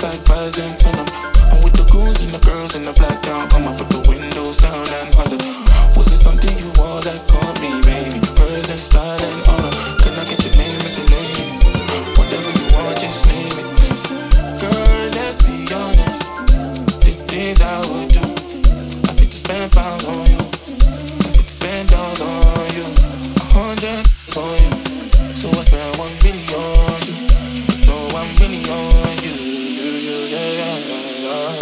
like fires and turn up. I'm with the goons and the girls in the black gown. Come up, put the windows down and holler. Was it something you wore that caught me, baby? Present, style and honor. Can I get your name, Miss Lady? Whatever you want, just name it. Girl, let's be honest. The things I would do, I fit to spend pounds on you. I fit to spend dollars on you. 100 for you. So I spend 1 billion on you. So I'm really on you. Yeah.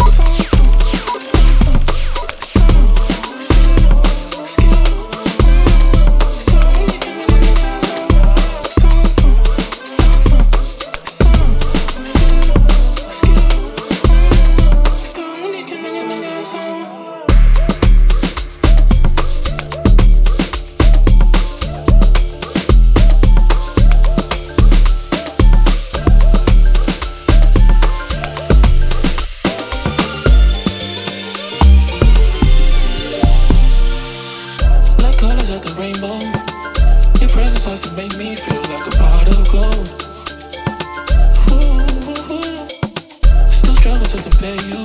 Compare you